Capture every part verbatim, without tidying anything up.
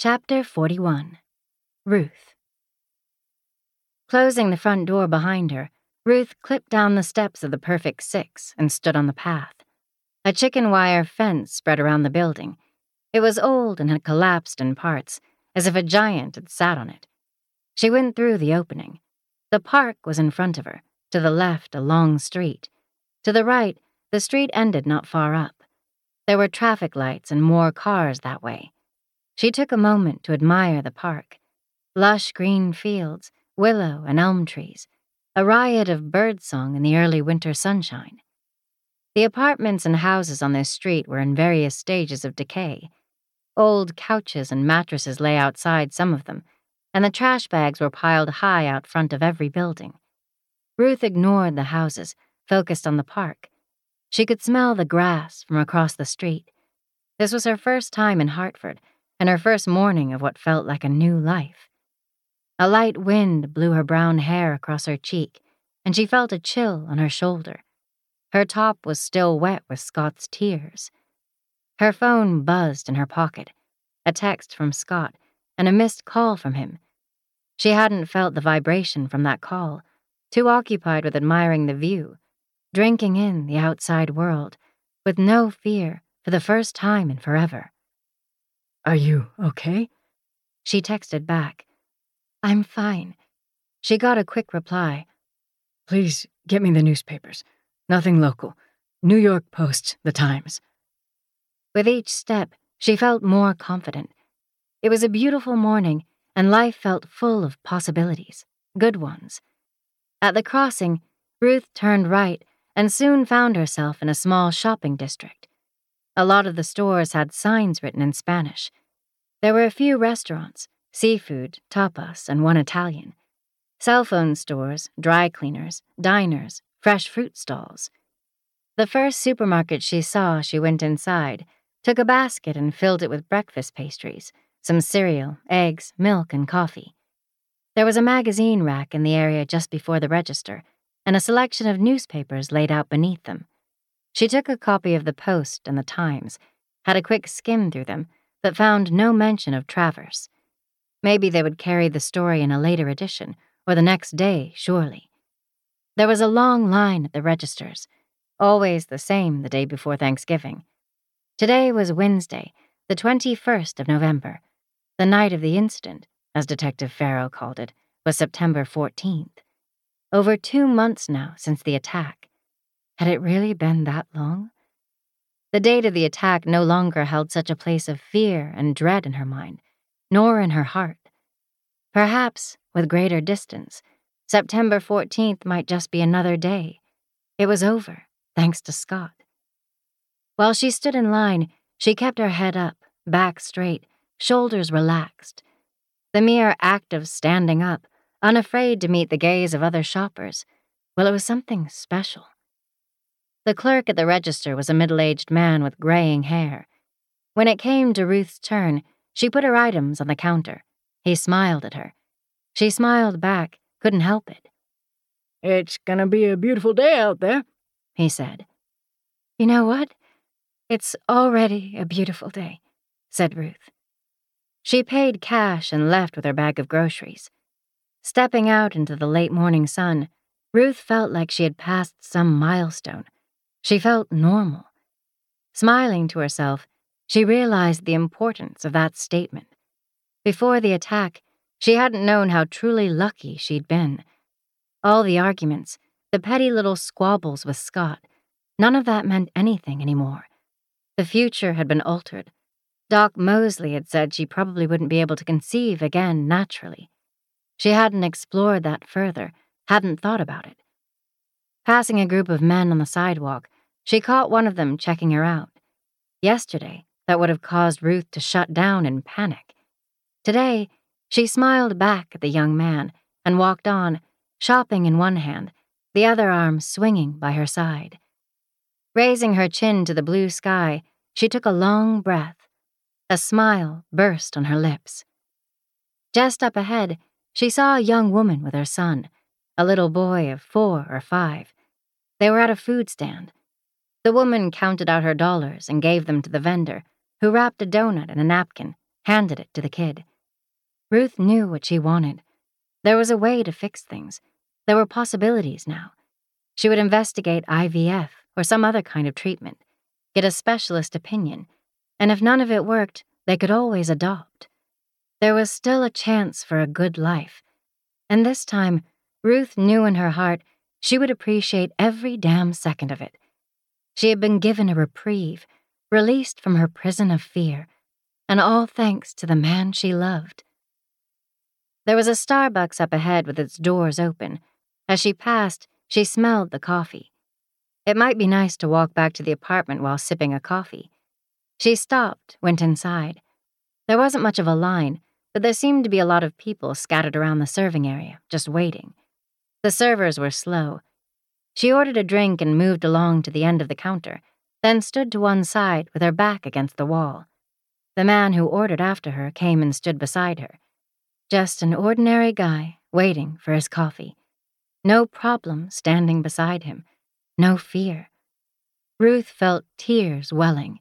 Chapter forty-one. Ruth. Closing the front door behind her, Ruth clipped down the steps of the Perfect Six and stood on the path. A chicken wire fence spread around the building. It was old and had collapsed in parts, as if a giant had sat on it. She went through the opening. The park was in front of her, to the left a long street. To the right, the street ended not far up. There were traffic lights and more cars that way. She took a moment to admire the park. Lush green fields, willow and elm trees, a riot of birdsong in the early winter sunshine. The apartments and houses on this street were in various stages of decay. Old couches and mattresses lay outside some of them, and the trash bags were piled high out front of every building. Ruth ignored the houses, focused on the park. She could smell the grass from across the street. This was her first time in Hartford, and her first morning of what felt like a new life. A light wind blew her brown hair across her cheek, and she felt a chill on her shoulder. Her top was still wet with Scott's tears. Her phone buzzed in her pocket, a text from Scott, and a missed call from him. She hadn't felt the vibration from that call, too occupied with admiring the view, drinking in the outside world, with no fear for the first time in forever. "Are you okay?" She texted back. "I'm fine." She got a quick reply. "Please get me the newspapers. Nothing local. New York Post, the Times." With each step, she felt more confident. It was a beautiful morning, and life felt full of possibilities, good ones. At the crossing, Ruth turned right and soon found herself in a small shopping district. A lot of the stores had signs written in Spanish. There were a few restaurants, seafood, tapas, and one Italian. Cell phone stores, dry cleaners, diners, fresh fruit stalls. The first supermarket she saw, she went inside, took a basket and filled it with breakfast pastries, some cereal, eggs, milk, and coffee. There was a magazine rack in the area just before the register, and a selection of newspapers laid out beneath them. She took a copy of the Post and the Times, had a quick skim through them, but found no mention of Travers. Maybe they would carry the story in a later edition, or the next day, surely. There was a long line at the registers, always the same the day before Thanksgiving. Today was Wednesday, the twenty-first of November. The night of the incident, as Detective Farrow called it, was September fourteenth. Over two months now since the attack. Had it really been that long? The date of the attack no longer held such a place of fear and dread in her mind, nor in her heart. Perhaps, with greater distance, September fourteenth might just be another day. It was over, thanks to Scott. While she stood in line, she kept her head up, back straight, shoulders relaxed. The mere act of standing up, unafraid to meet the gaze of other shoppers, well, it was something special. The clerk at the register was a middle-aged man with graying hair. When it came to Ruth's turn, she put her items on the counter. He smiled at her. She smiled back, couldn't help it. "It's gonna be a beautiful day out there," he said. "You know what? It's already a beautiful day," said Ruth. She paid cash and left with her bag of groceries. Stepping out into the late morning sun, Ruth felt like she had passed some milestone. She felt normal. Smiling to herself, she realized the importance of that statement. Before the attack, she hadn't known how truly lucky she'd been. All the arguments, the petty little squabbles with Scott, none of that meant anything anymore. The future had been altered. Doc Mosley had said she probably wouldn't be able to conceive again naturally. She hadn't explored that further, hadn't thought about it. Passing a group of men on the sidewalk, she caught one of them checking her out. Yesterday, that would have caused Ruth to shut down in panic. Today, she smiled back at the young man and walked on, shopping in one hand, the other arm swinging by her side. Raising her chin to the blue sky, she took a long breath. A smile burst on her lips. Just up ahead, she saw a young woman with her son, a little boy of four or five. They were at a food stand. The woman counted out her dollars and gave them to the vendor, who wrapped a donut in a napkin, handed it to the kid. Ruth knew what she wanted. There was a way to fix things. There were possibilities now. She would investigate I V F or some other kind of treatment, get a specialist opinion, and if none of it worked, they could always adopt. There was still a chance for a good life, and this time, Ruth knew in her heart she would appreciate every damn second of it. She had been given a reprieve, released from her prison of fear, and all thanks to the man she loved. There was a Starbucks up ahead with its doors open. As she passed, she smelled the coffee. It might be nice to walk back to the apartment while sipping a coffee. She stopped, went inside. There wasn't much of a line, but there seemed to be a lot of people scattered around the serving area, just waiting. The servers were slow. She ordered a drink and moved along to the end of the counter, then stood to one side with her back against the wall. The man who ordered after her came and stood beside her. Just an ordinary guy waiting for his coffee. No problem standing beside him. No fear. Ruth felt tears welling.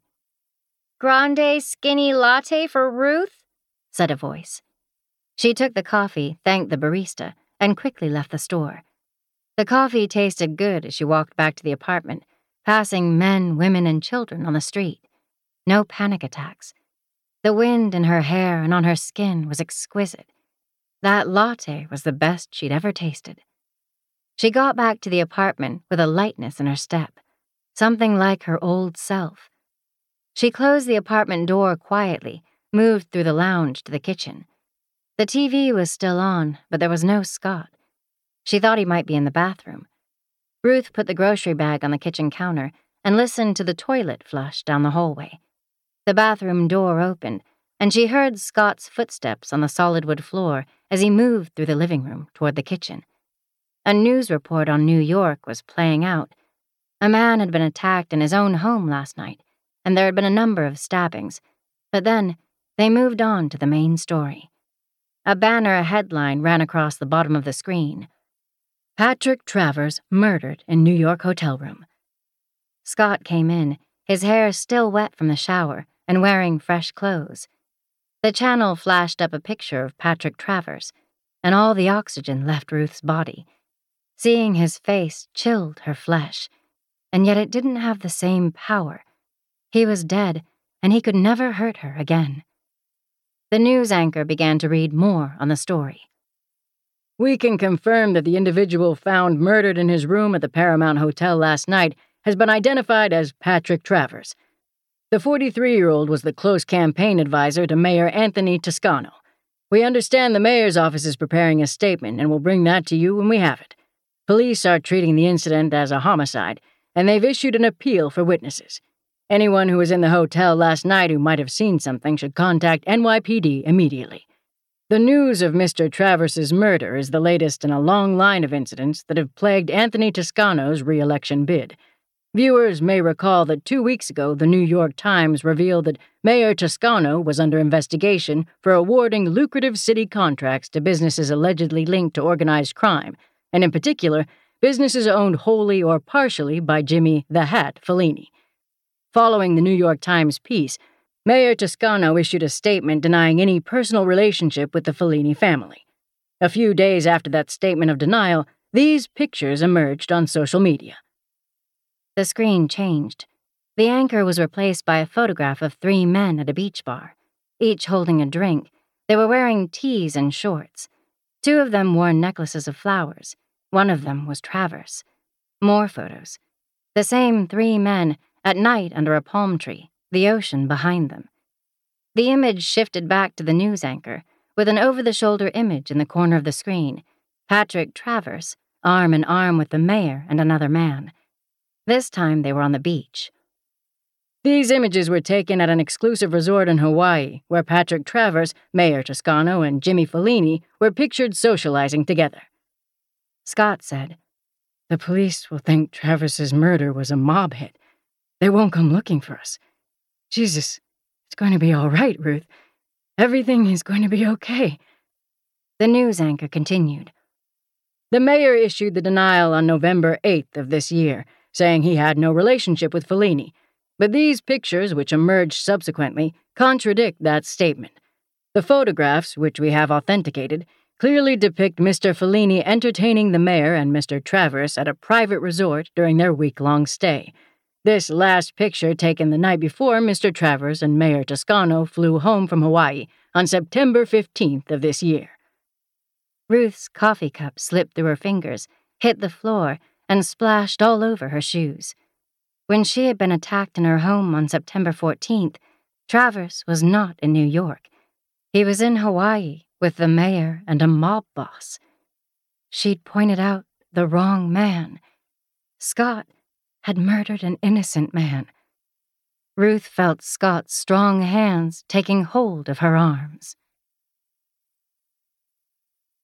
"Grande skinny latte for Ruth?" said a voice. She took the coffee, thanked the barista, and quickly left the store. The coffee tasted good as she walked back to the apartment, passing men, women, and children on the street. No panic attacks. The wind in her hair and on her skin was exquisite. That latte was the best she'd ever tasted. She got back to the apartment with a lightness in her step, something like her old self. She closed the apartment door quietly, moved through the lounge to the kitchen. The T V was still on, but there was no Scott. She thought he might be in the bathroom. Ruth put the grocery bag on the kitchen counter and listened to the toilet flush down the hallway. The bathroom door opened, and she heard Scott's footsteps on the solid wood floor as he moved through the living room toward the kitchen. A news report on New York was playing out. A man had been attacked in his own home last night, and there had been a number of stabbings, but then they moved on to the main story. A banner headline ran across the bottom of the screen. Patrick Travers murdered in New York hotel room. Scott came in, his hair still wet from the shower and wearing fresh clothes. The channel flashed up a picture of Patrick Travers, and all the oxygen left Ruth's body. Seeing his face chilled her flesh, and yet it didn't have the same power. He was dead, and he could never hurt her again. The news anchor began to read more on the story. We can confirm that the individual found murdered in his room at the Paramount Hotel last night has been identified as Patrick Travers. The forty-three-year-old was the close campaign advisor to Mayor Anthony Toscano. We understand the mayor's office is preparing a statement, and we'll bring that to you when we have it. Police are treating the incident as a homicide, and they've issued an appeal for witnesses. Anyone who was in the hotel last night who might have seen something should contact N Y P D immediately. The news of Mister Travers's murder is the latest in a long line of incidents that have plagued Anthony Toscano's re-election bid. Viewers may recall that two weeks ago the New York Times revealed that Mayor Toscano was under investigation for awarding lucrative city contracts to businesses allegedly linked to organized crime, and in particular, businesses owned wholly or partially by Jimmy the Hat Fellini. Following the New York Times piece, Mayor Toscano issued a statement denying any personal relationship with the Fellini family. A few days after that statement of denial, these pictures emerged on social media. The screen changed. The anchor was replaced by a photograph of three men at a beach bar, each holding a drink. They were wearing tees and shorts. Two of them wore necklaces of flowers. One of them was Travers. More photos. The same three men, at night under a palm tree, the ocean behind them. The image shifted back to the news anchor, with an over-the-shoulder image in the corner of the screen. Patrick Travers, arm in arm with the mayor and another man. This time they were on the beach. These images were taken at an exclusive resort in Hawaii, where Patrick Travers, Mayor Toscano, and Jimmy Fellini were pictured socializing together. Scott said, The police will think Travers's murder was a mob hit. They won't come looking for us. Jesus, it's going to be all right, Ruth. Everything is going to be okay. The news anchor continued. The mayor issued the denial on November eighth of this year, saying he had no relationship with Fellini. But these pictures, which emerged subsequently, contradict that statement. The photographs, which we have authenticated, clearly depict Mister Fellini entertaining the mayor and Mister Travers at a private resort during their week-long stay. This last picture taken the night before Mister Travers and Mayor Toscano flew home from Hawaii on September fifteenth of this year. Ruth's coffee cup slipped through her fingers, hit the floor, and splashed all over her shoes. When she had been attacked in her home on September fourteenth, Travers was not in New York. He was in Hawaii with the mayor and a mob boss. She'd pointed out the wrong man. Scott had murdered an innocent man. Ruth felt Scott's strong hands taking hold of her arms.